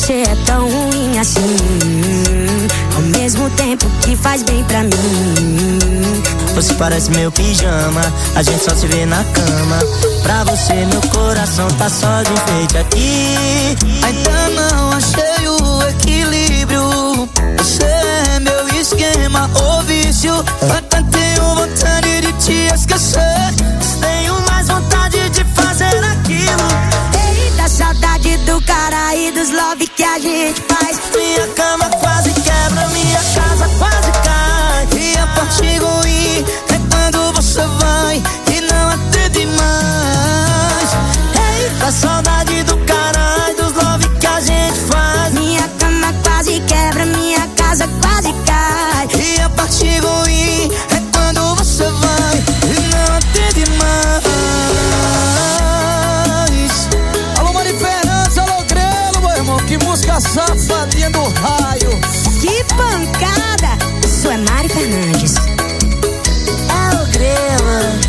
você é tão ruim assim, ao mesmo tempo que faz bem pra mim. Você parece meu pijama, a gente só se vê na cama. Pra você meu coração tá só de enfeite aqui. Ainda não achei o equilíbrio. Você é meu esquema ou vício. Até tenho vontade de te esquecer, tenho mais vontade de fazer aquilo. Eita, saudade do cara e dos love que a gente faz. Minha cama quase quebra, minha casa quase cai. E a parte ruim é quando você vai e não atende mais. Eita, saudade do cara e dos love que a gente faz. Minha cama quase quebra, minha casa quase cai. E a parte ruim é quando você vai e não atende mais. Alô, Mari Fernandes, alô, Grelo, meu irmão. Que música safadinha do raio. Que pancada! Isso é Mari Fernandes. É o Grelo.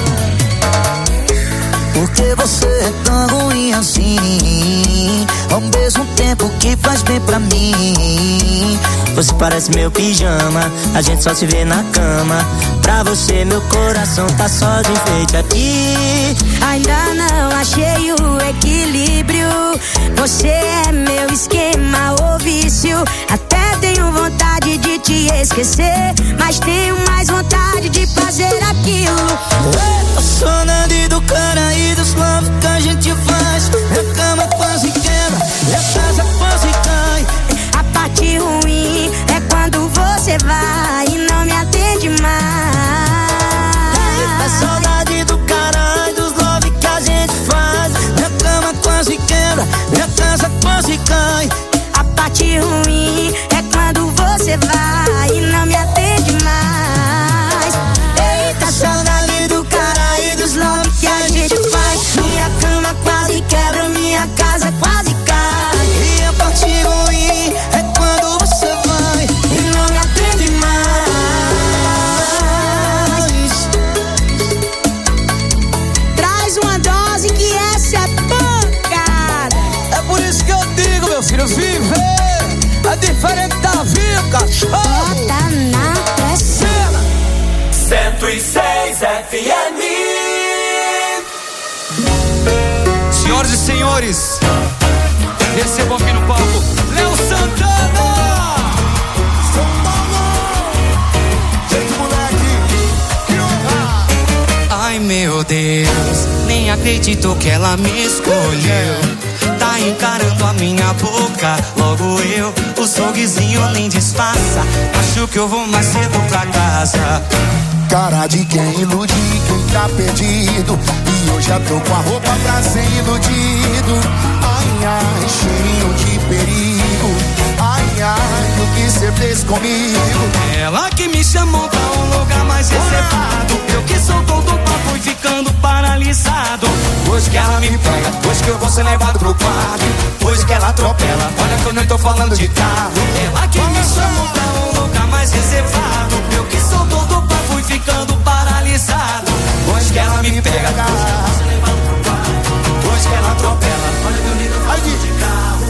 Porque você é tão ruim assim, ao mesmo tempo que faz bem pra mim. Você parece meu pijama, a gente só se vê na cama. Pra você meu coração tá só de enfeite aqui. Ainda não achei o equilíbrio. Você é meu esquema ou vício. Até tenho vontade de te esquecer, mas tenho mais vontade de fazer aquilo. A saudade do cara e dos love que a gente faz. A cama quase quebra e a casa quase cai. A parte ruim é quando você vai e não me atende mais. A saudade do cara e dos love que a gente faz. Minha cama quase quebra, minha casa quase cai. A parte ruim é quando você vai e não me atende mais. Eita, saudade do cara e dos love que a gente faz. Minha cama quase quebra, minha casa quase cai. E a parte ruim é quando você vai e não me atende mais. Traz uma dose que essa é pancada. É por isso que eu digo, meu filho, viver é diferente da vida, cachorro. Bota na pressão. 106 FM. Senhoras e senhores, recebam aqui no palco Léo Santana. São Paulo, gente, moleque, que honra. Ai meu Deus, nem acredito que ela me escolheu. Tá encarando a minha boca, logo eu, o sorrisinho nem disfarça. Acho que eu vou mais cedo pra casa. Cara de quem ilude, quem tá perdido. E eu já tô com a roupa pra ser iludido. Ai, ai, cheirinho de perigo. Ai, ai, o que cê fez comigo? Ela que me chamou pra um lugar mais reservado. Eu que sou todo papo e ficando paralisado. Hoje que ela me pega, hoje que eu vou ser levado pro quarto. Hoje que ela atropela, olha que eu não tô falando de carro. Ela que me chamou pra um lugar mais reservado. Eu que sou todo papo e ficando paralisado. Hoje que ela me pega, hoje que eu vou ser levado pro quarto. Hoje que ela atropela, olha que eu nem tô falando de carro.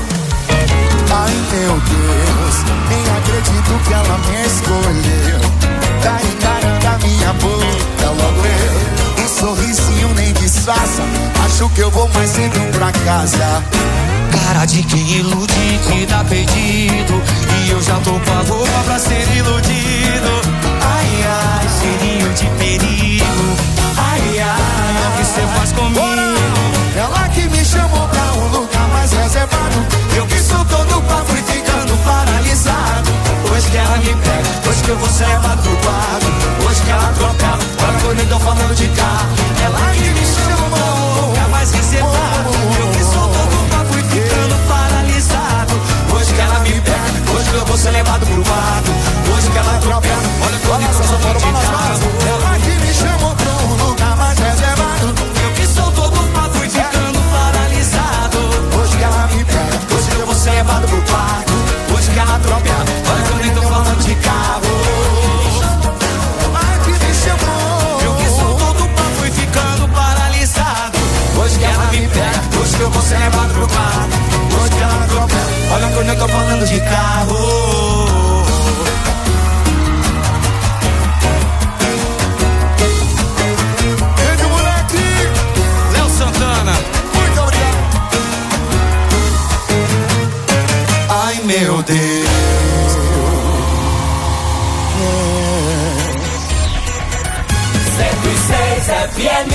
Ai meu Deus, nem acredito que ela me escolheu. Tá encarando a minha boca, logo eu, um sorrisinho nem disfarça. Acho que eu vou mais cedo pra casa. Cara de quem ilude, que tá perdido. E eu já tô com a roupa pra ser iludido. Ai, ai, cheirinho de perigo. Ai, ai, o que cê faz comigo? Ela que me chamou pra um lugar mais reservado. Eu que sou todo papo e ficando paralisado. Hoje que ela me pega, hoje que eu vou ser levado pro quarto. Hoje que ela atropela, olha que eu nem tô falando de carro. Ela que me chamou pra um lugar mais reservado. Eu que sou todo papo e ficando paralisado. Hoje que ela me pega, hoje que eu vou ser levado pro quarto. Hoje que ela atropela, olha que eu nem tô falando de carro. Ela que me chamou pra um lugar mais reservado. Eu que sou todo papo e ficando paralisado. Hoje que ela me pega, hoje que eu vou ser levado pro quarto. Hoje que ela atropela, olha que eu nem tô falando de carro. ela que me chamou. Eu que sou todo papo e ficando paralisado. Hoje que ela me pega, hoje que eu vou ser levado pro quarto. Hoje que ela atropela, Olha quando eu tô falando de carro. Grande moleque! Léo Santana. Muito obrigado! Ai meu Deus. 106 FM.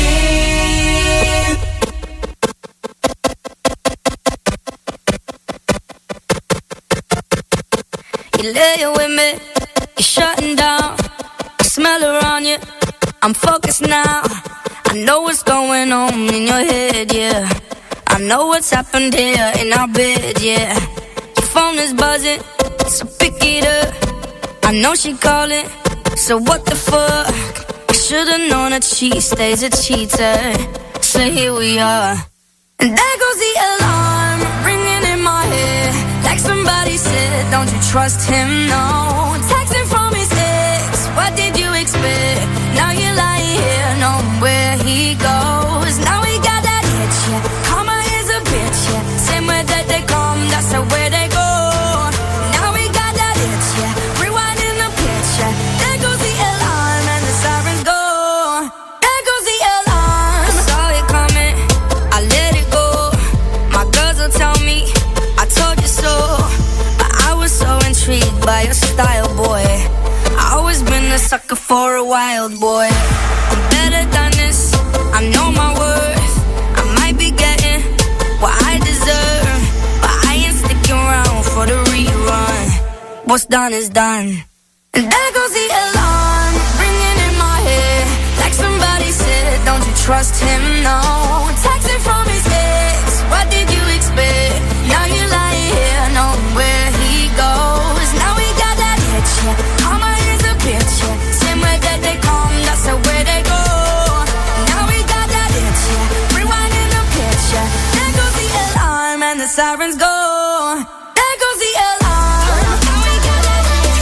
You lay with me, you're shutting down. I smell around you, I'm focused now. I know what's going on in your head, yeah. I know what's happened here in our bed, yeah. Your phone is buzzing, so pick it up. I know she calling, so what the fuck? I should've known that she stays a cheater. So here we are, and there goes the alarm ringing in my head. Like somebody said, don't you trust him, no. Texting from his ex, what did you expect? Now you're lying here, knowing where he goes. Now he got that itch, yeah. Karma is a bitch, yeah. Same way that they come, that's the way they go. Now we got that itch, yeah. Rewinding the picture. There goes the alarm and the sirens go. There goes the alarm. I saw it coming, I let it go. My girls will tell me I told you so, but I was so intrigued by your style, boy. I always been a sucker for a wild boy. I'm better than this, I know my worth. I might be getting what I deserve, but I ain't sticking around for the rerun. What's done is done. And there goes the alarm ringing in my head. Like somebody said, don't you trust him, no. Texting from his ex, what did you expect? Now you're lying here, knowing where he goes. Now we got that itch, yeah. Karma is a bitch, yeah. Same way that they come, that's the way they go. Now we got that itch, yeah. Rewinding the picture. There goes the alarm and the sirens go. There goes the alarm. Now we got that itch.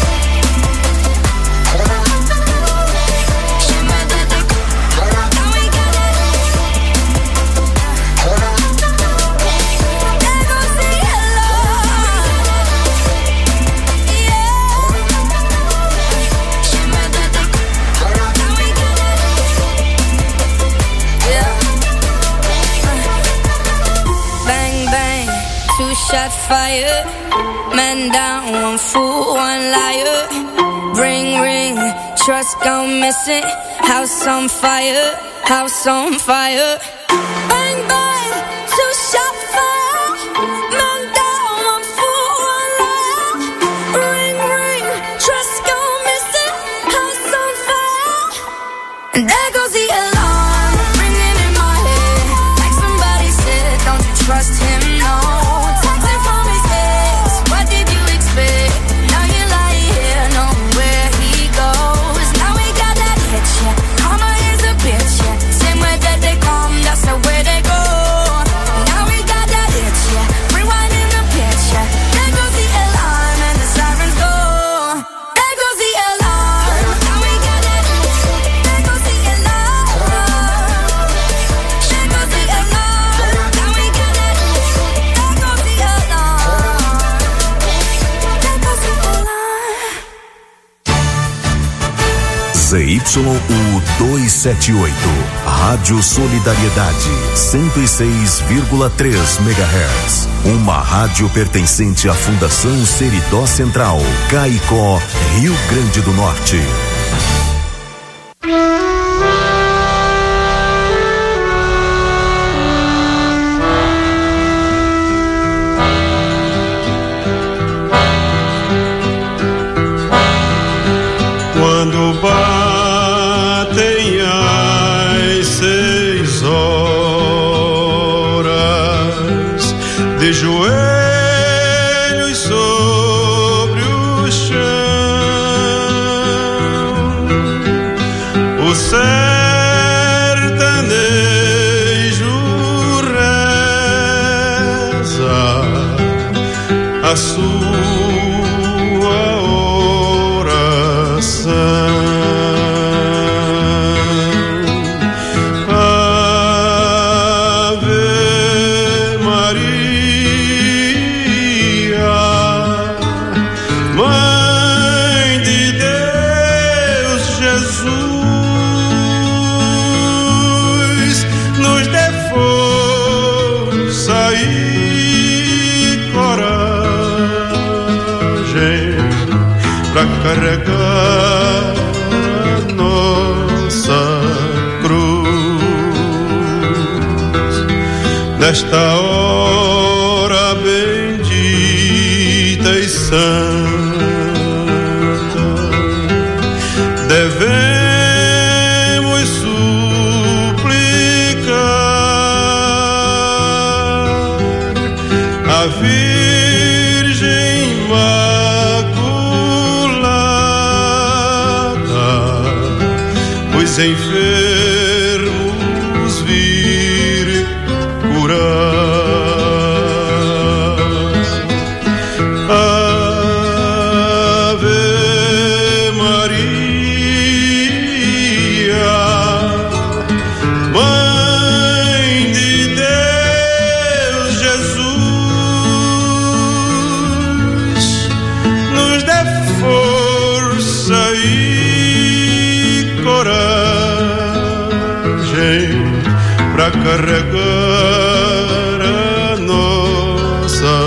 Same way that they come. Now we got that itch. There goes the alarm. Yeah. Same way that they come. Now we got that itch. Yeah. Bang bang, two shot fire. Man down, one fool, one liar. Ring ring, trust gone missing. House on fire, house on fire. Bang bang, two shot fire. Man down, one fool, one liar. Ring ring, trust gone missing. House on fire. And there goes the alarm ringing in my head. Like somebody said, don't you trust him, no. Texting from his ex, what did you expect? Now you're lying here, knowing where he goes. Now we got that itch, yeah. Karma is a bitch, yeah. Same way that they come, that's the way they go. Now we got that itch, yeah. Rewinding the picture. There goes the alarm and the sirens go. There goes the alarm. Now we got that itch. There goes the alarm. There goes the alarm. Now we got that itch. There goes the alarm. There goes the alarm. ZYU 278, Rádio Solidariedade, 106,3 MHz. Uma rádio pertencente à Fundação Seridó Central, Caicó, Rio Grande do Norte. Quando batem as 6 horas, de joelhos sobre o chão, o sertanejo reza a sua oração. Ave Maria, Mãe de Deus, Jesus, nos dê força e coragem pra carregar a nossa cruz nesta hora bendita e santa. Devemos suplicar a Virgem Imaculada, os enfermos vir curar. Pra carregar a nossa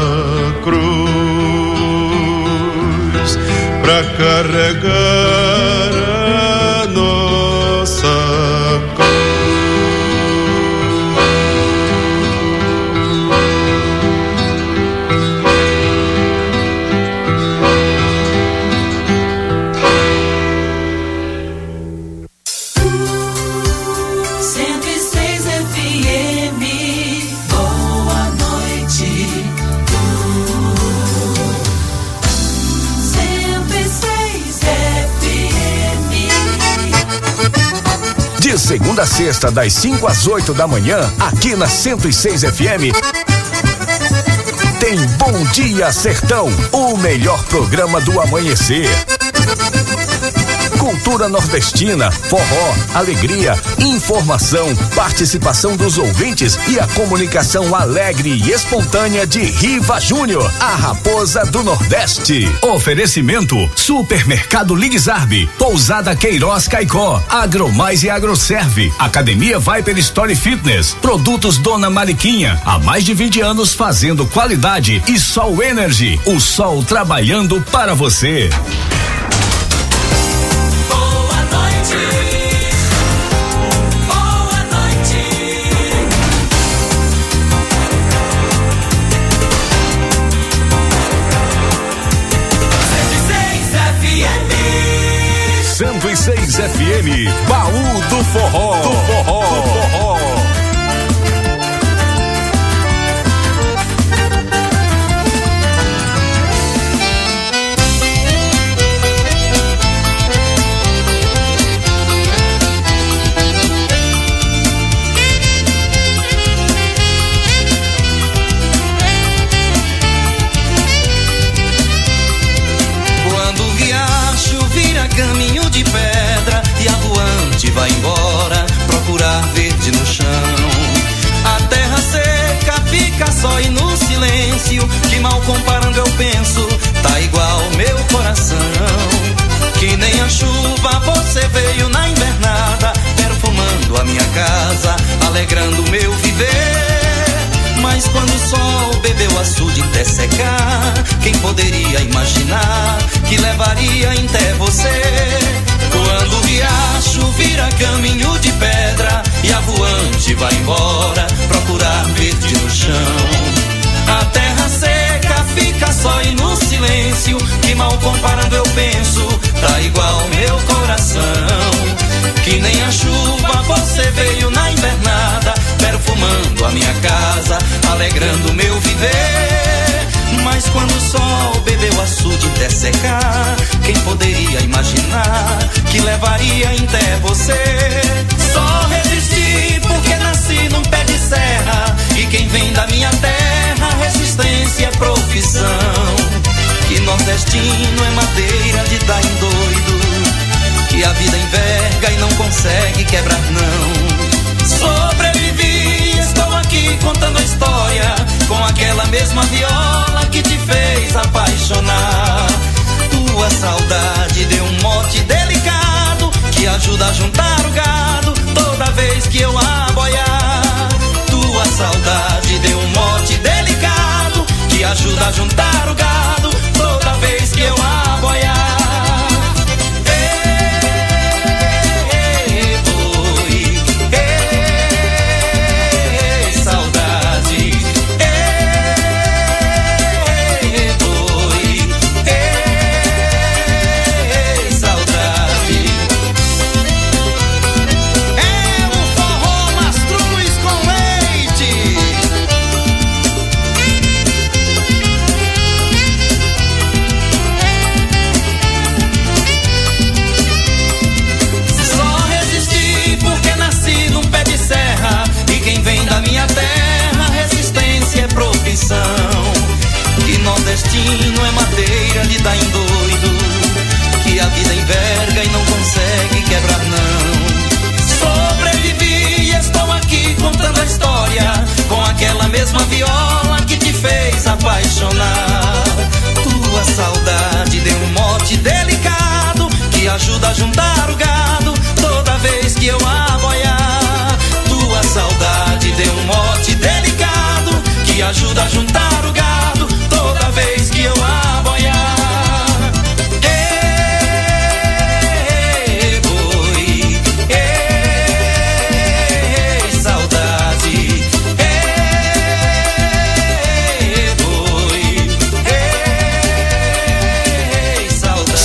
cruz, pra carregar a nossa cruz. Segunda a sexta, das 5 às 8 da manhã, aqui na 106 FM. Tem Bom Dia Sertão, o melhor programa do amanhecer. Cultura nordestina, forró, alegria, informação, participação dos ouvintes e a comunicação alegre e espontânea de Riva Júnior, a raposa do Nordeste. Oferecimento: Supermercado Ligzarbe, Pousada Queiroz Caicó, Agromais e Agroserve, Academia Viper Story Fitness, Produtos Dona Mariquinha, há mais de 20 anos fazendo qualidade, e Sol Energy, o sol trabalhando para você. FM, Baú do Forró. Quando o riacho vira caminho de pedra e a voante vai embora procurar verde no chão, a terra seca fica só e no silêncio, que mal comparando eu penso, tá igual meu coração. Que nem a chuva você veio na invernada, perfumando a minha casa, alegrando o meu viver. Mas quando o sol bebeu açude até secar, quem poderia imaginar que levaria até você? Quando o riacho vira caminho de pedra e a voante vai embora procurar verde no chão, a terra seca fica só e no silêncio, que mal comparando eu penso, tá igual meu coração. Que nem a chuva você veio na invernada, perfumando a minha casa, alegrando o meu viver. Mas quando o sol bebeu açude até secar, quem poderia imaginar que levaria até você? Só resisti porque nasci num pé de serra, e quem vem da minha terra, resistência é profissão. Que nordestino é madeira de dar em doido, que a vida enverga e não consegue quebrar não. Sobrevivi, estou aqui contando a história, com aquela mesma viola que te fez apaixonar.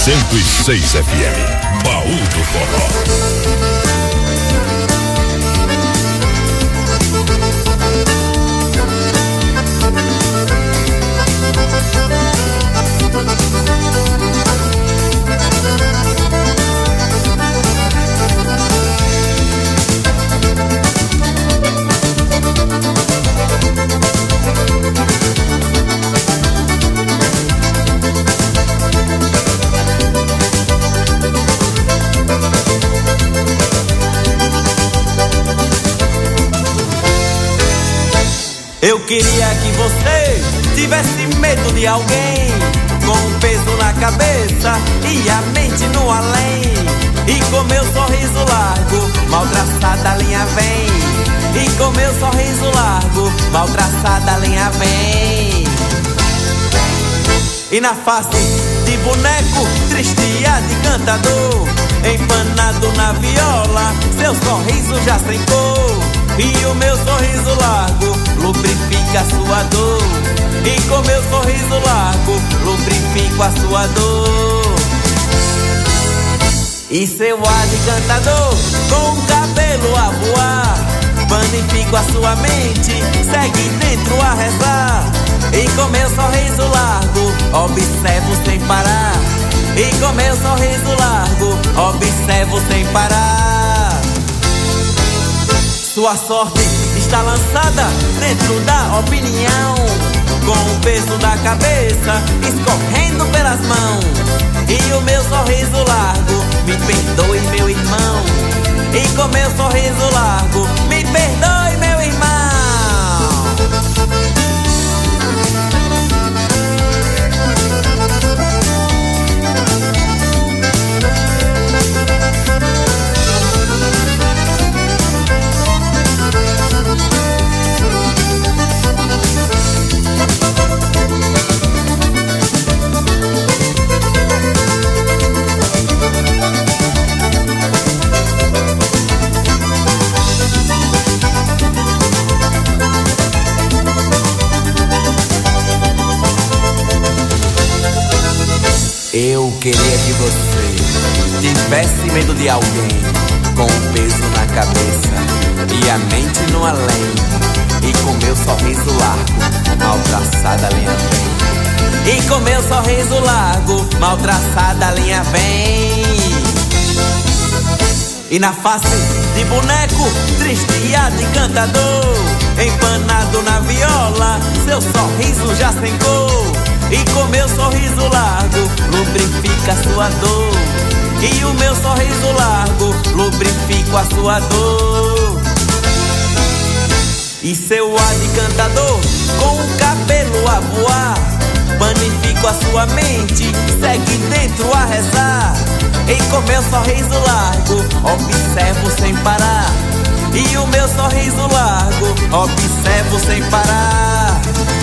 106 FM, Baú do Forró. Eu queria que você tivesse medo de alguém, com um peso na cabeça e a mente no além. E com meu sorriso largo, mal traçada a linha vem. E com meu sorriso largo, mal traçada a linha vem. E na face de boneco, tristia de cantador, empanado na viola, seu sorriso já sem cor. E o meu sorriso largo lubrifica a sua dor. E com meu sorriso largo lubrifico a sua dor. E seu ar de cantador, com o cabelo a voar, panifico a sua mente, segue dentro a rezar. E com meu sorriso largo observo sem parar. E com meu sorriso largo observo sem parar. Sua sorte está lançada dentro da opinião, com o peso da cabeça escorrendo pelas mãos. E o meu sorriso largo, me perdoe meu irmão. E com meu sorriso largo, me perdoe meu irmão. Eu queria que você tivesse medo de alguém, com um peso na cabeça e a mente no além. E com meu sorriso largo, mal traçada a linha vem. E com meu sorriso largo, mal traçada a linha vem. E na face de boneco, tristia de cantador, empanado na viola, seu sorriso já sem cor. E com meu sorriso largo lubrifica a sua dor. E o meu sorriso largo lubrifico a sua dor. E seu ar de cantador, com o cabelo a voar, panifico a sua mente, segue dentro a rezar. E com meu sorriso largo observo sem parar. E o meu sorriso largo observo sem parar.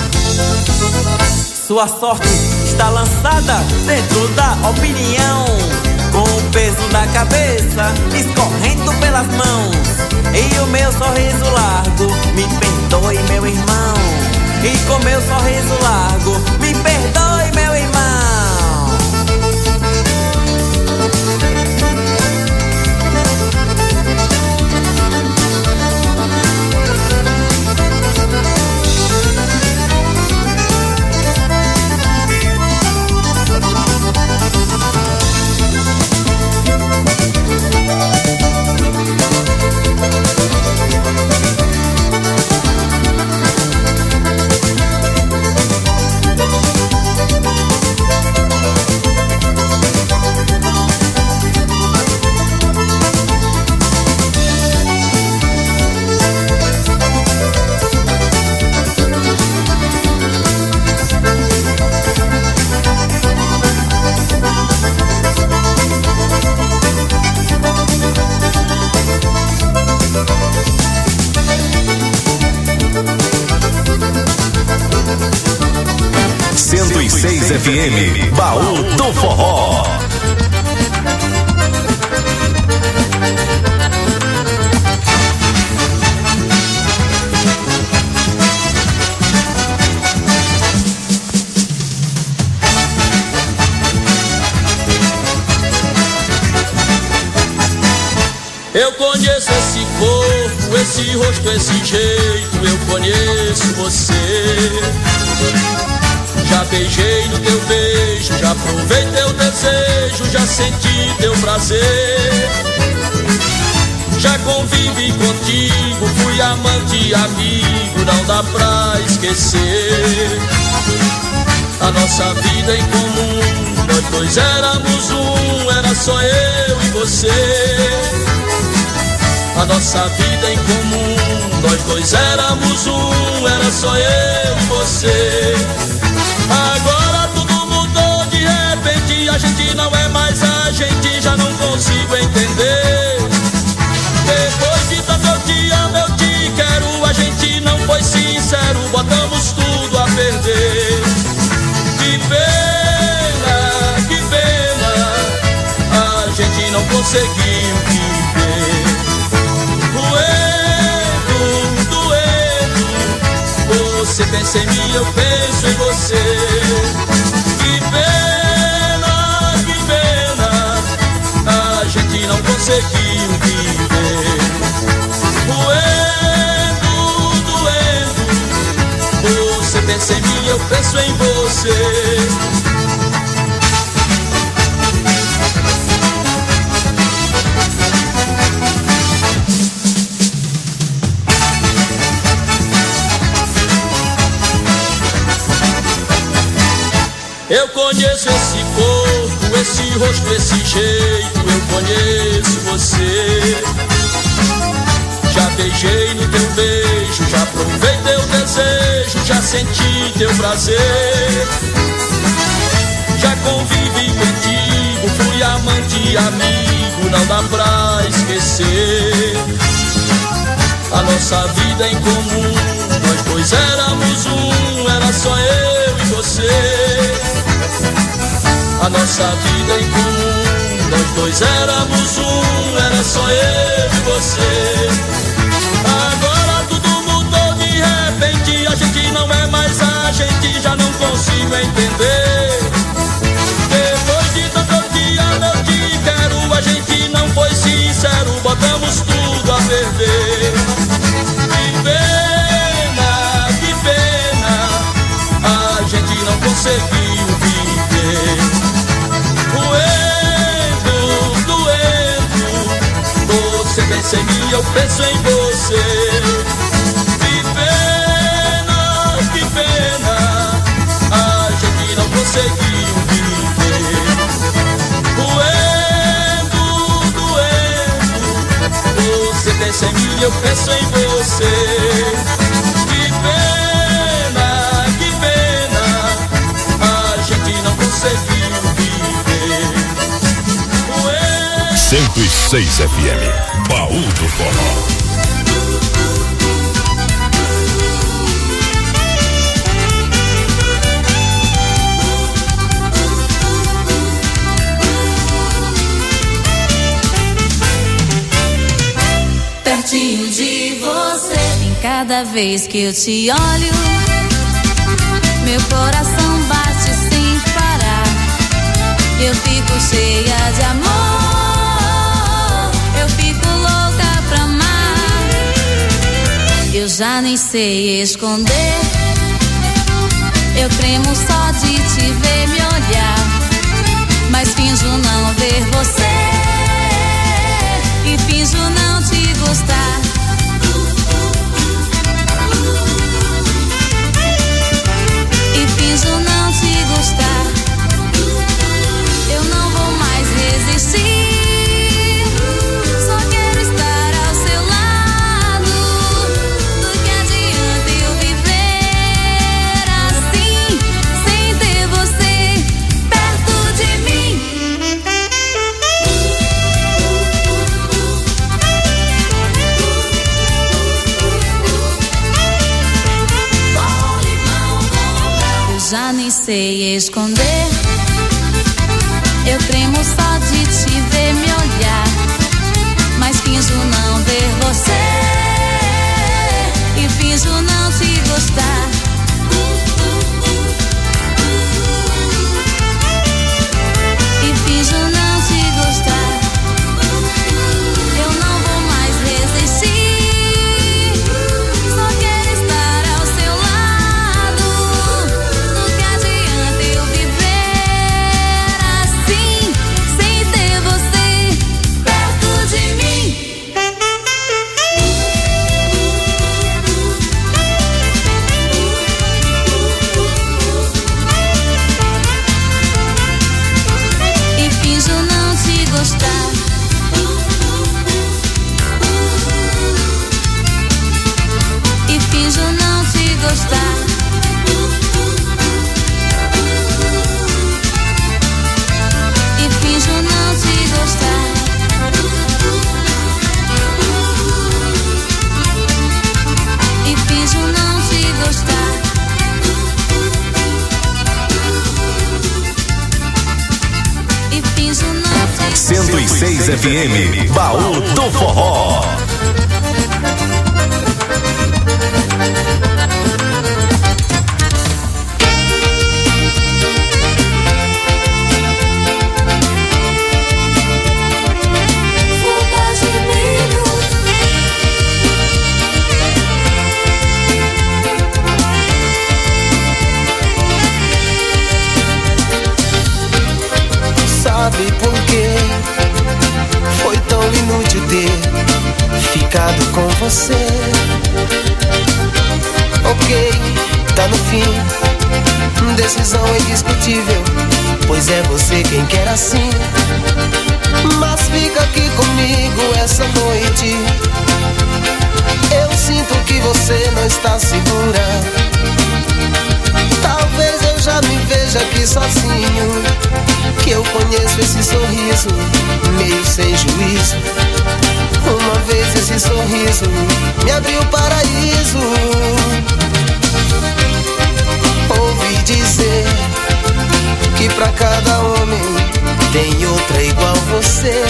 Sua sorte está lançada dentro da opinião, com o peso da cabeça escorrendo pelas mãos. E o meu sorriso largo, me perdoe meu irmão. E com meu sorriso largo, me perdoe meu irmão. FM, Baú do Forró. Eu conheço esse corpo, esse rosto, esse jeito, eu conheço você. Já beijei no teu beijo, já provei teu desejo, já senti teu prazer. Já convivi contigo, fui amante e amigo, não dá pra esquecer. A nossa vida em comum, nós dois éramos um, era só eu e você. A nossa vida em comum, nós dois éramos um, era só eu e você. Agora tudo mudou, de repente a gente não é mais a gente, já não consigo entender. Depois de tanto eu te amo, eu te quero, a gente não foi sincero, botamos tudo a perder. Que pena, a gente não conseguiu viver. Doendo, você pensa em mim, eu penso em você. Que pena, a gente não conseguiu viver. Doendo, você pensa em mim, eu penso em você. Eu conheço esse corpo, esse rosto, esse jeito, eu conheço você. Já beijei no teu beijo, já provei teu desejo, já senti teu prazer. Já convivi contigo, fui amante e amigo, não dá pra esquecer. A nossa vida em comum, nós dois éramos um, era só eu e você. A nossa vida em comum, nós dois éramos um, era só eu e você. Agora tudo mudou, de repente a gente não é mais a gente, já não consigo entender. Depois de tanto eu te amo, eu te quero, a gente não foi sincero, botamos tudo a perder. Que pena, a gente não conseguiu viver. Doendo, você pensa em mim, eu penso em você. Que pena, a gente não conseguiu viver. Doendo, você pensa em mim, eu penso em você. Que pena, a gente não conseguiu viver. 106 FM, Baú do Forró. Pertinho de você, em cada vez que eu te olho, meu coração bate sem parar. Eu fico cheia de amor, eu fico louca pra amar. Eu já nem sei esconder, eu tremo só de te ver me olhar, mas finjo não ver você e finjo não te gostar. E finjo não te gostar. Eu não vou mais resistir, só quero estar ao seu lado. Do que adianta eu viver assim, sem ter você perto de mim. Eu já nem sei esconder, eu tremo só de te ver me olhar, mas finjo não ver você e finjo não te gostar. E finjo não te gostar. Eu não vou 106 FM, Baú do Forró. Sabe por quê? Foi tão inútil ter ficado com você. Ok, tá no fim, decisão indiscutível, pois é você quem quer assim. Mas fica aqui comigo essa noite. Eu sinto que você não está segura. Talvez eu já me veja aqui sozinho, que eu conheço esse sorriso, meio sem juízo. Uma vez esse sorriso me abriu o paraíso. Ouvi dizer que pra cada homem tem outra igual você.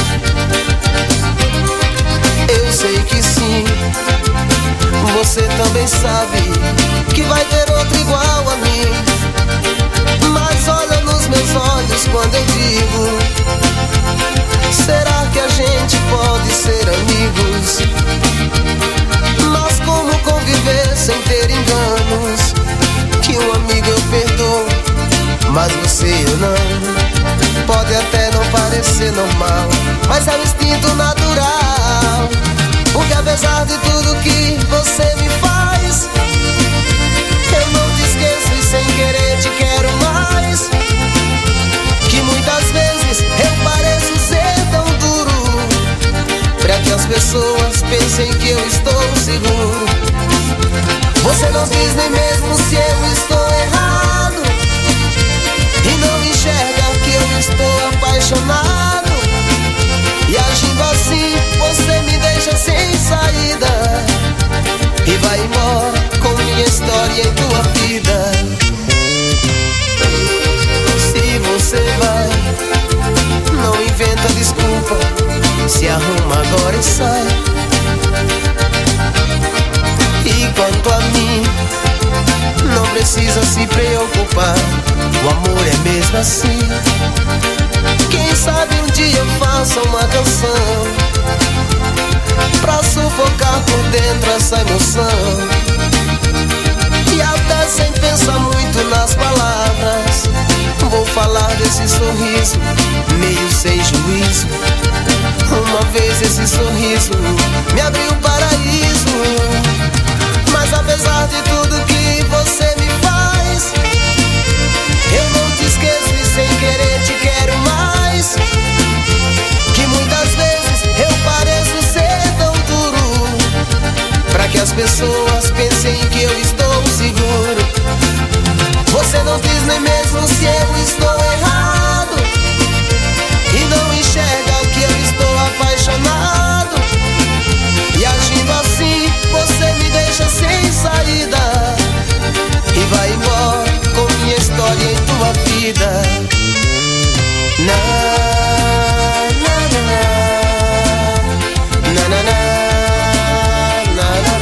Eu sei que sim, você também sabe que vai ter outra igual a mim. Mas olha nos meus olhos quando eu digo: será que a gente pode ser amigos? Mas como conviver sem ter enganos? Que um amigo eu perdoo, mas você eu não. Pode até não parecer normal, mas é o instinto natural. Porque apesar de tudo que você me faz, eu não te esqueço e sem querer te quero mais. Que muitas vezes eu pareço ser tão duro, pra que as pessoas pensem que eu estou seguro. Você não diz nem mesmo se eu estou errado, e não enxerga que eu estou apaixonado. E agindo assim, você me deixa sem saída e vai embora com minha história em tua vida. Se você vai, não inventa desculpa, se arruma agora e sai. E quanto a mim, não precisa se preocupar, o amor é mesmo assim. Quem sabe um dia eu faça uma canção pra sufocar por dentro essa emoção. E até sem pensar muito nas palavras, vou falar desse sorriso, meio sem juízo. Uma vez esse sorriso me abriu o paraíso. Mas apesar de tudo que você me faz, eu não te esqueço e sem querer te quero mais. Que muitas vezes eu pareço ser tão duro, pra que as pessoas pensem que eu estou seguro. Você não diz nem mesmo se eu estou errado, e não enxerga que eu estou apaixonado. E agindo assim, você me deixa sem saída e vai embora com minha história em tua vida. Na, na, na, na, na, na, na, na,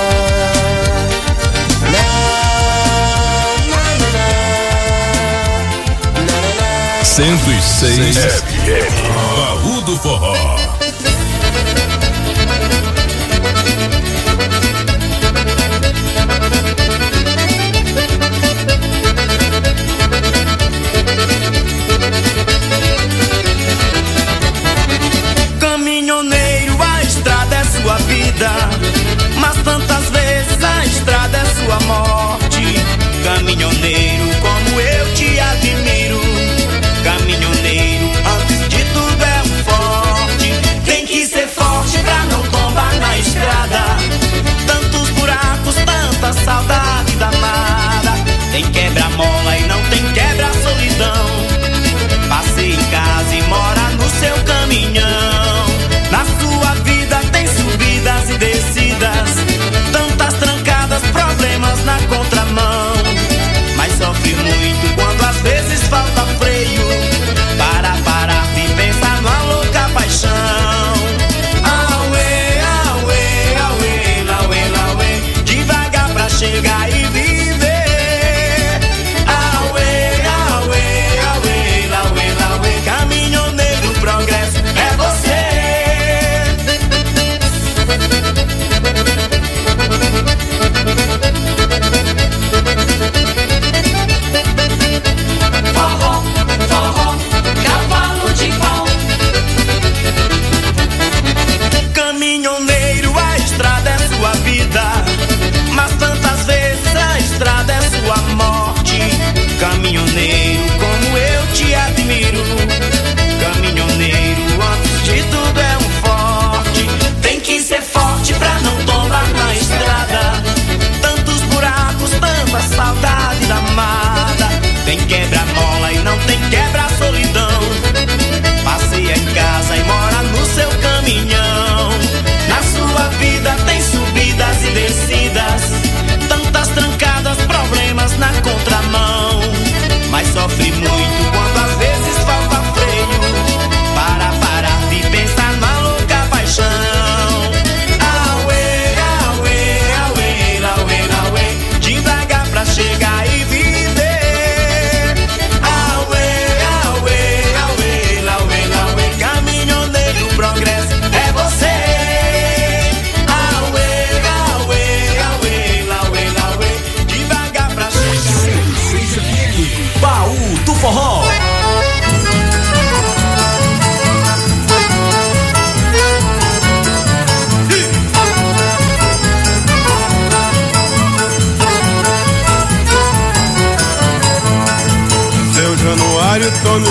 na, na, 106 FM, Baú do Forró. Caminhoneiro, a estrada é sua vida, mas tantas vezes a estrada é sua morte. Caminhoneiro, como eu te admiro. Caminhoneiro, antes de tudo é um forte.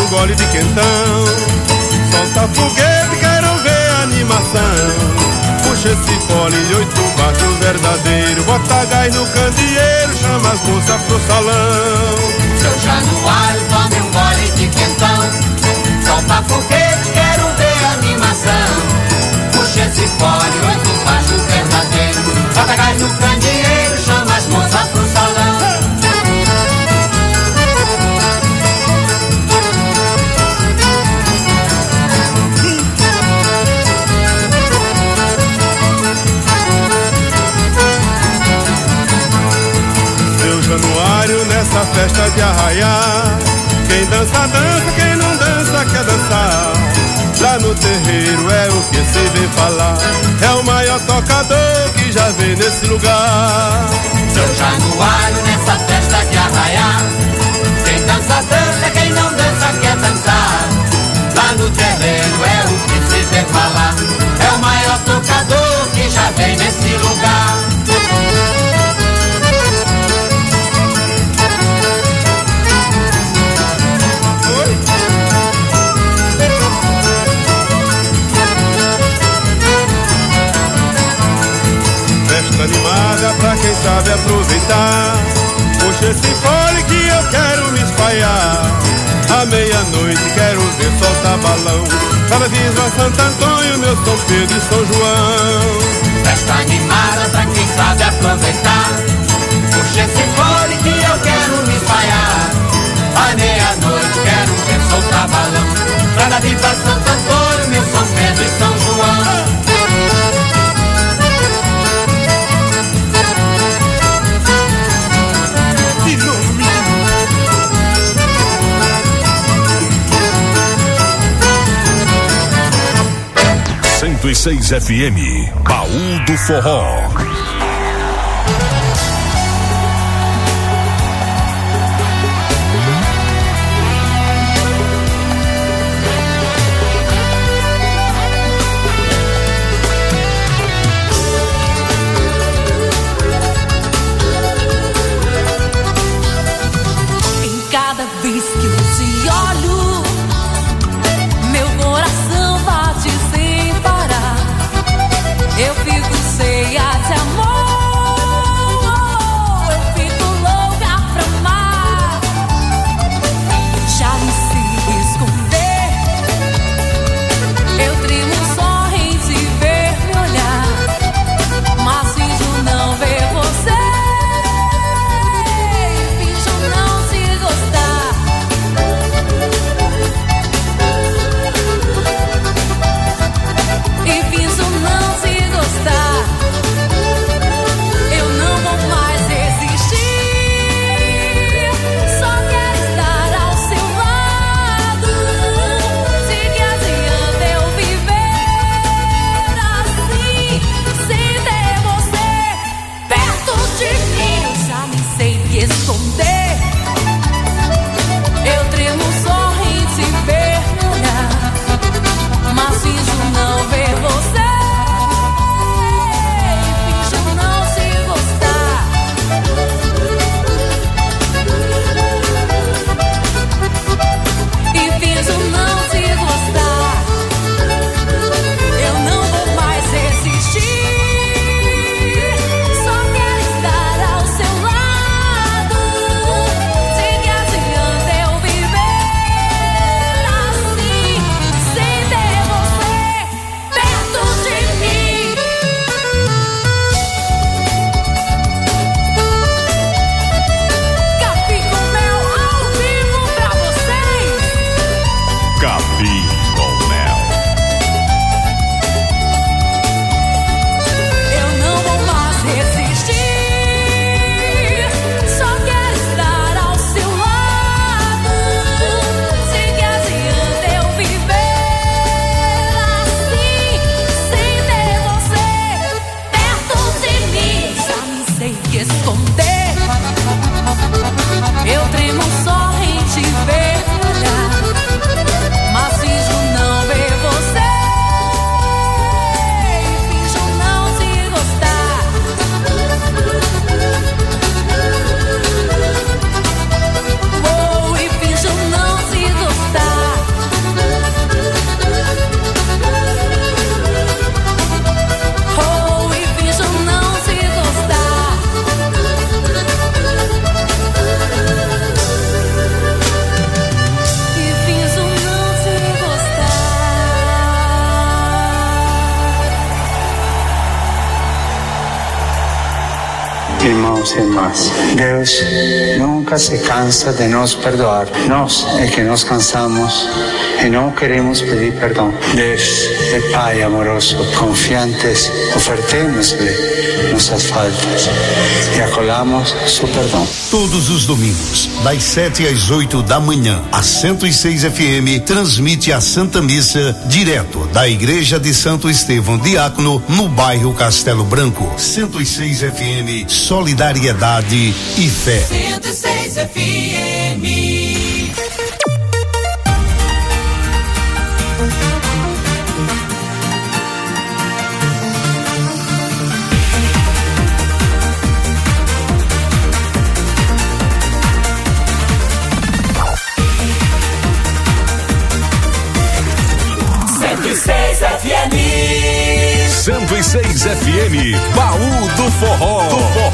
um gole de quentão. Solta foguete, quero ver animação. Puxa esse fole, 8 baixo verdadeiro. Bota gás no candeeiro, chama as moças pro salão. Seu Januário, tome um gole de quentão. Solta foguete, quero ver animação. Puxa esse fole, 8 baixo verdadeiro. Bota gás no candeeiro, chama as moças pro salão. Januário nessa festa de arraiar. Quem dança, dança, quem não dança, quer dançar. Lá no terreiro é o que se vem falar. É o maior tocador que já vem nesse lugar. Seu Januário nessa festa de arraiar. Quem dança, dança, quem não dança, quer dançar. Lá no terreiro é o que se vem falar. É o maior tocador que já vem nesse lugar. Animada pra quem sabe aproveitar. Puxa esse fole que eu quero me espalhar. À meia-noite quero ver soltar balão. Para Vila Santo Antônio, meu São Pedro e São João. Festa animada pra quem sabe aproveitar. Puxa esse fole que eu quero me espalhar. À meia-noite quero ver soltar balão. Para Vila Santo Antônio, meu São Pedro e São João. 106 FM, Baú do Forró. Em cada vez que eu te olho, meu coração bate sem parar. Eu fico cheia de amor. irmãos e irmãs. Deus nunca se cansa de nos perdoar. Nós é que nos cansamos e não queremos pedir perdão. Deus é Pai amoroso, confiantes, ofertemos-lhe nossas faltas e acolhamos seu perdão. Todos os domingos, das 7 às 8 da manhã, a 106 FM transmite a Santa Missa direto da Igreja de Santo Estevão Diácono, no bairro Castelo Branco. 106 FM, solidariedade e fé. 106 FM. FM 106 FM, Baú do Forró.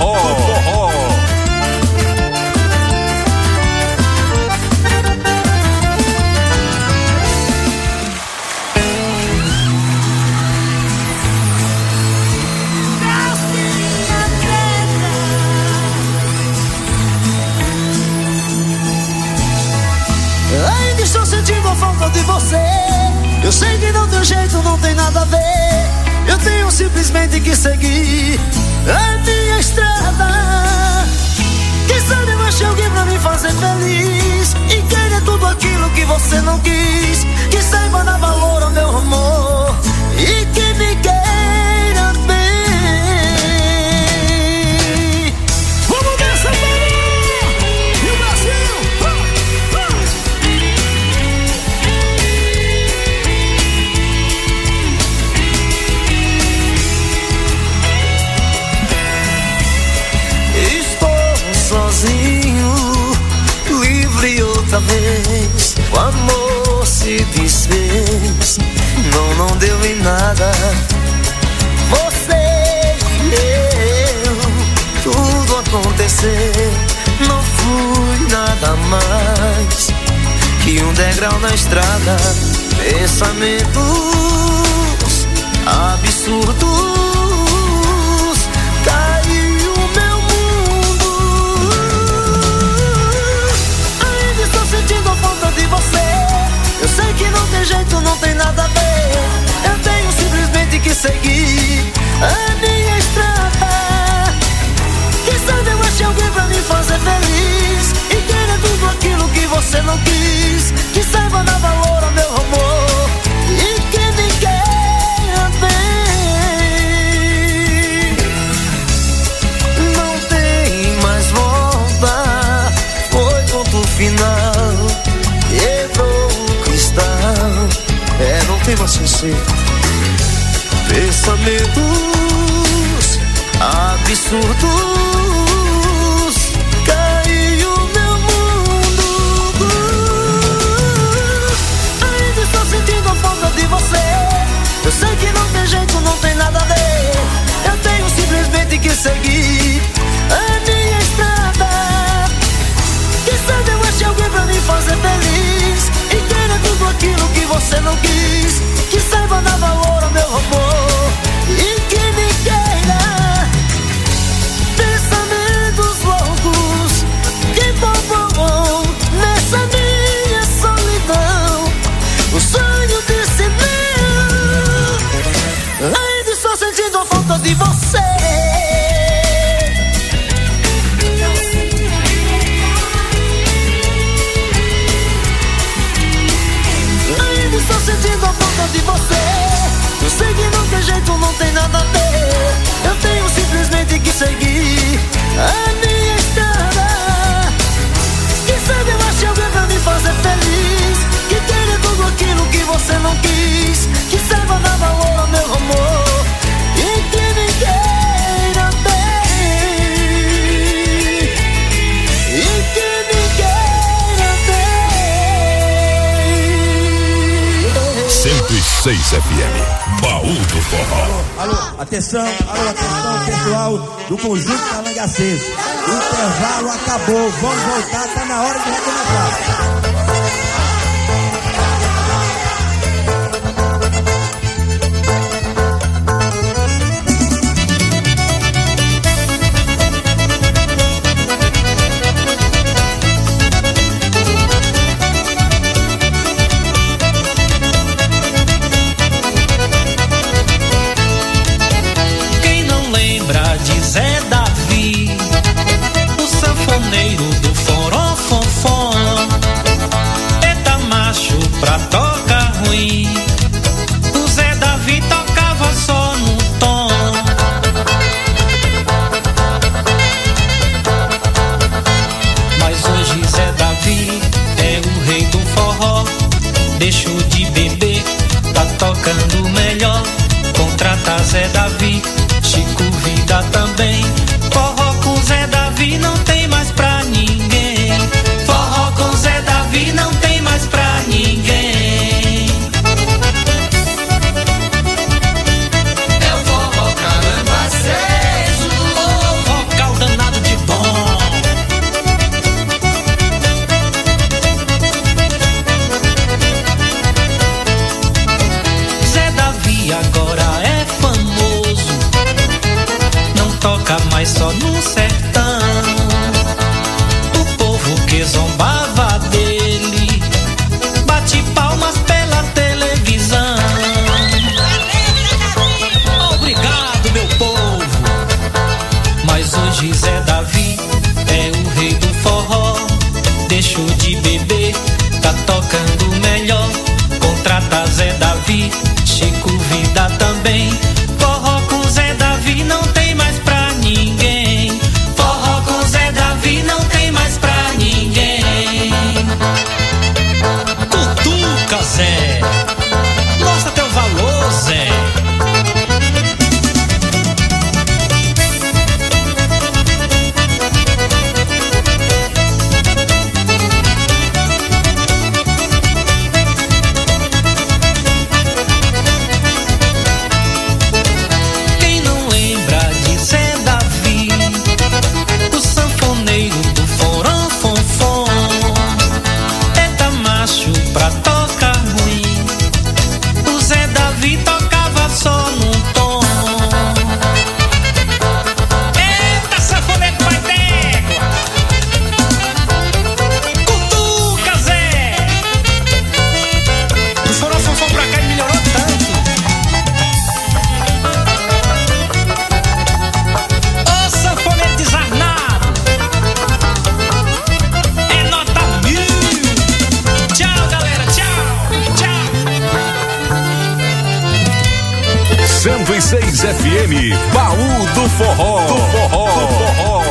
Ainda estou sentindo a falta de você. Eu sei que não tem jeito, não tem nada a ver. Eu tenho simplesmente que seguir a minha estrada. Quem sabe eu achei alguém pra me fazer feliz e querer tudo aquilo que você não quis. Que saiba dar valor ao meu amor e que me queira bem. Vamos ver essa família e o Brasil. Sozinho, livre outra vez. O amor se desfez. Não deu em nada. Você e eu, tudo aconteceu. Não fui nada mais que um degrau na estrada. Pensamentos absurdos. Sentindo a falta de você. Eu sei que não tem jeito, não tem nada a ver. Eu tenho simplesmente que seguir a minha estrada. Quem sabe eu achei alguém pra me fazer feliz e querer tudo aquilo que você não quis. Que saiba dar valor ao meu amor e que me queira bem. Não tem mais volta, foi ponto final. Não tem mais conserto. Pensamentos absurdos. Caiu meu mundo. Ainda estou sentindo a falta de você. Eu sei que não tem jeito, não tem nada a ver. Eu tenho simplesmente que seguir a minha estrada. Quem sabe eu achei alguém pra me fazer feliz e querer tudo aquilo que você não quis. Que saiba dar valor ao meu amor e que me queira. Pensamentos loucos que povoam nessa minha solidão. O sonho de ser meu. Ainda estou sentindo a falta de você. Estou sentindo a falta de você. Eu sei que não tem jeito, não tem nada a ver. Eu tenho simplesmente que seguir a minha estrada. Quem sabe eu achei alguém pra me fazer feliz, que querer tudo aquilo que você não quis. Que saiba dar valor ao meu amor e que me queira bem. E que me queira bem. 106 FM, Baú do Forró. Alô, atenção, pessoal do Conjunto Calangaceiro. O intervalo acabou, vamos voltar, tá na hora de recomeçar. Zé Davi, Chico Vida também. Forró com Zé Davi não tem mais pra ninguém. Forró com Zé Davi não tem mais pra ninguém. É o forró calambacejo, oh, vocal danado de bom. Zé Davi agora é famoso, não toca mais só no sertão. O povo que zombava dele bate palmas pela televisão. Obrigado, meu povo. Mas hoje Zé Davi é o rei do forró. Deixou de beber, tá tocando melhor. Contrata Zé Davi, Chico Vida também. Forró com Zé Davi não tem mais pra ninguém. Forró com Zé Davi não tem mais pra ninguém. Cutuca, Zé, mostra teu valor, Zé. Quem não lembra de Zé Davi, o sanfoneiro do forró fonfon? Eita macho pra tocar ruim, o Zé Davi tocava só num tom. Eita sanfoneiro pai d'égua, cutuca, Zé. O forró fonfon pra cá e melhorou tanto. Ô sanfoneiro desarnado, é nota 1000. Tchau, galera, tchau, tchau. 106 FM, Baú do Forró. Do Forró.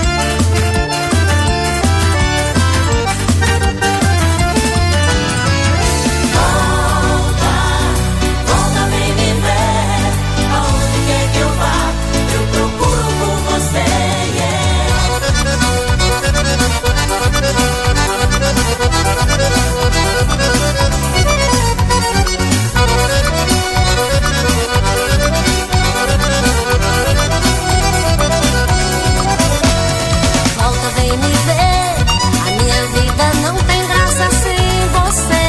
Volta, vem me ver. Aonde quer que eu vá, eu procuro por você. Volta, vem me ver. A minha vida não tem graça sem você.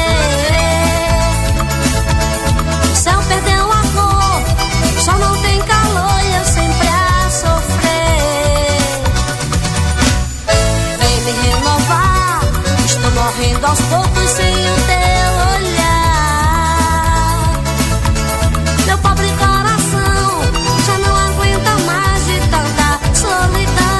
O céu perdeu a cor, o sol não tem calor e eu sempre a sofrer. Vem me renovar, estou morrendo aos poucos sem o teu olhar. Meu pobre coração já não aguenta mais de tanta solidão.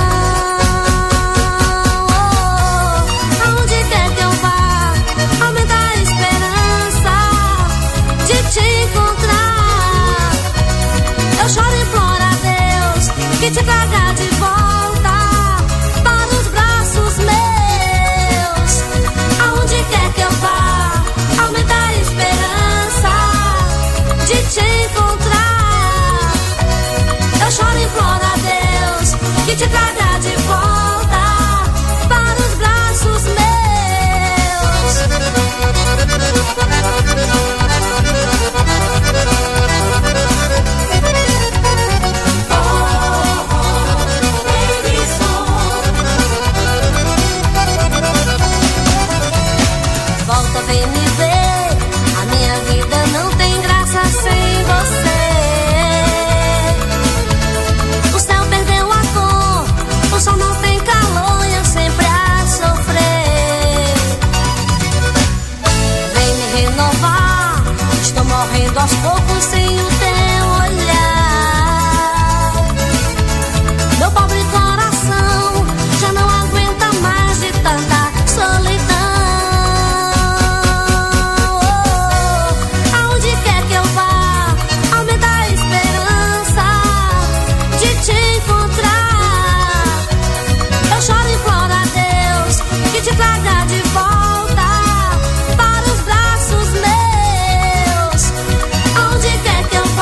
Aonde quer que eu vá, aumenta a esperança de te encontrar. Eu choro e imploro a Deus que te traga de volta para os braços meus. Aonde quer que eu vá, aumenta a esperança de te encontrar. Eu choro e imploro a Deus que te traga de volta para os braços meus. Volta, vem me ver. A minha vida não tem graça sem você. O céu perdeu a cor, o sol não tem calor e eu sempre a sofrer. Vem me renovar, estou morrendo aos poucos sem o teu olhar. Meu pobre coração já não aguenta mais de tanta solidão. Aonde quer que eu vá, aumenta a esperança de te encontrar. Eu choro e imploro a Deus que te traga de volta para os braços meus. Aonde quer que eu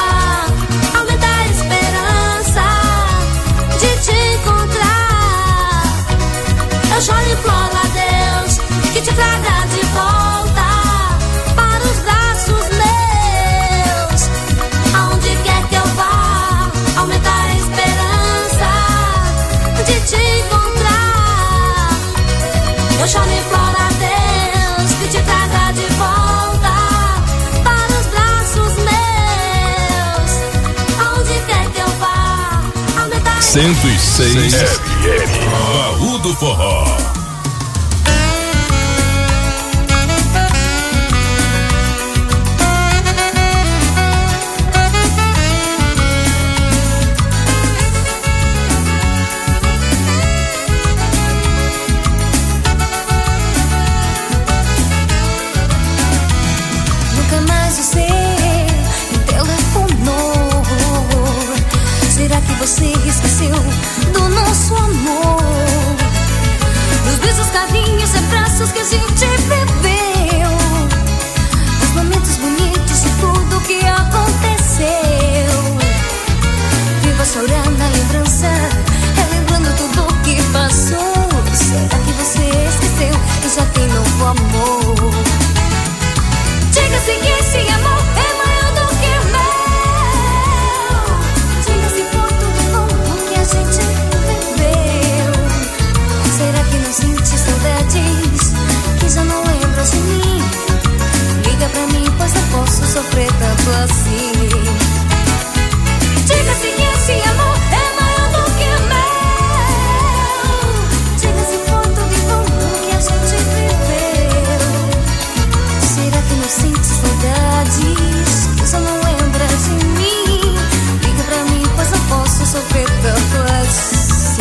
106 FM. Baú do Forró. Você esqueceu do nosso amor, dos beijos, carinhos e abraços que a gente viveu, dos momentos bonitos e tudo que aconteceu. Viva chorar na lembrança, relembrando tudo que passou. Será que você esqueceu que já tem novo amor? Diga-se que esse amor é maior do que o meu. Gente viveu. Será que não sente saudades, que já não lembra de mim? Liga pra mim, pois eu posso sofrer tanto assim. Diga-se que esse amor é maior do que o meu. Diga-se foi tudo de bom que a gente viveu. Será que não sente saudades, que já não lembra de mim? Liga pra mim, pois eu posso sofrer tanto assim.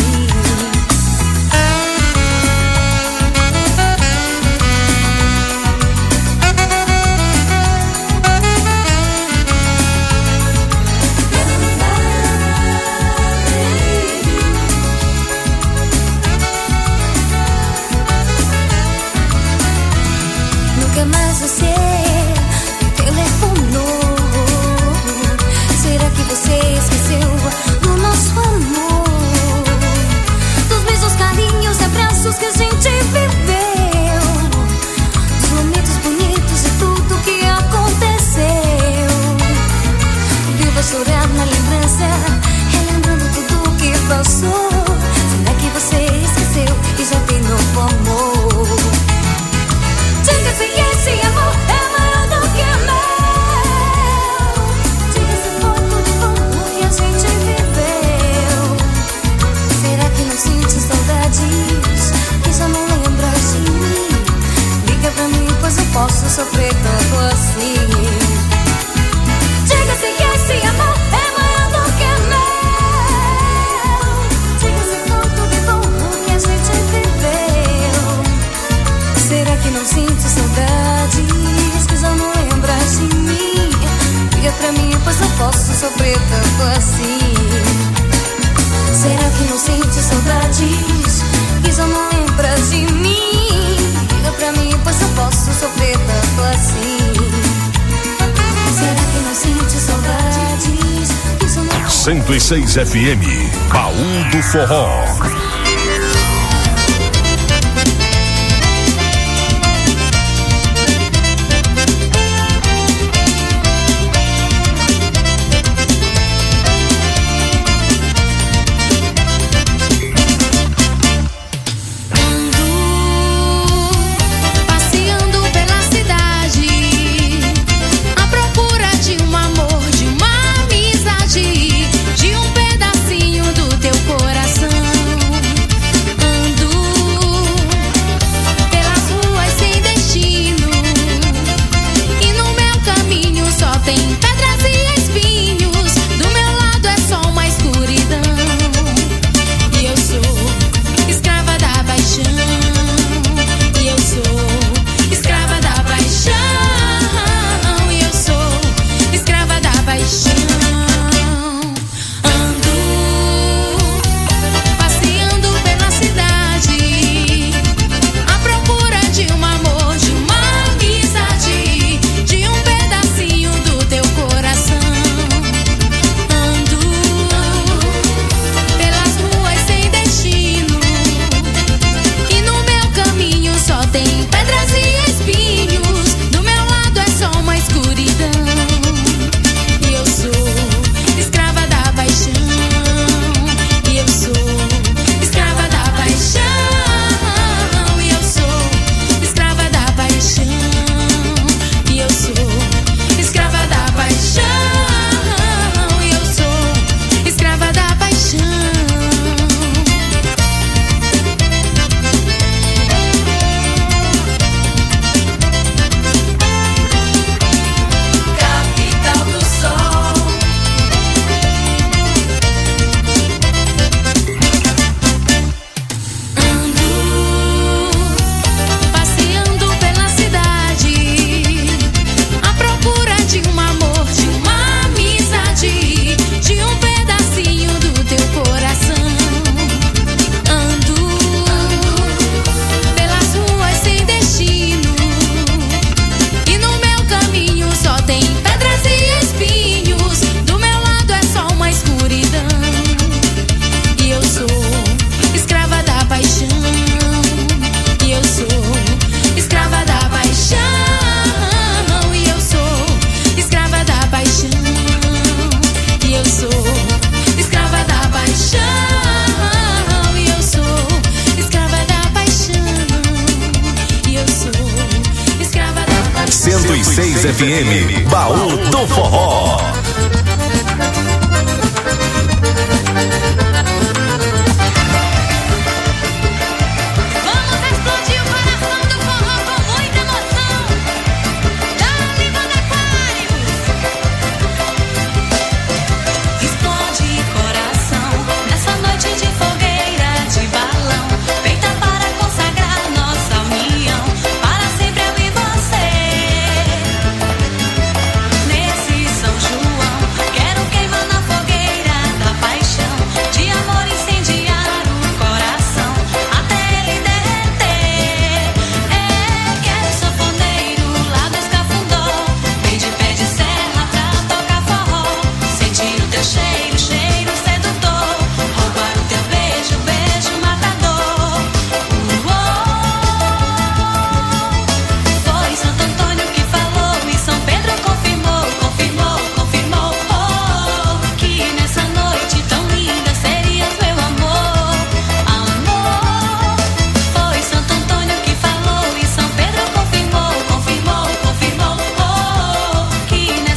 Nunca mais você me telefonou. Será que você esqueceu do nosso amor, dos beijos, carinhos e abraços que a gente viveu, dos momentos bonitos e tudo que aconteceu? Viva chorar na lembrança, relembrando tudo que passou. Será que você esqueceu e já tem novo amor? Diga-se que esse amor é maior do que o meu. Diga-se foi tudo de bom que a gente viveu. Será que não sente saudades, que já não lembra de mim? Liga pra mim, pois eu posso sofrer tanto assim. Diga-se que esse amor é maior do que o meu. Diga-se foi tudo de bom que a gente viveu. Será que não sente saudades, que já não lembra de mim? Liga pra mim, pois eu posso sofrer tanto assim. Será que não sente saudades, que já não lembra de mim? Liga pra mim, pois eu posso sofrer tanto assim. Será que não sente saudades, que já não... 106 FM, Baú do Forró. De um pedacinho do teu coração. FM, Baú do Forró.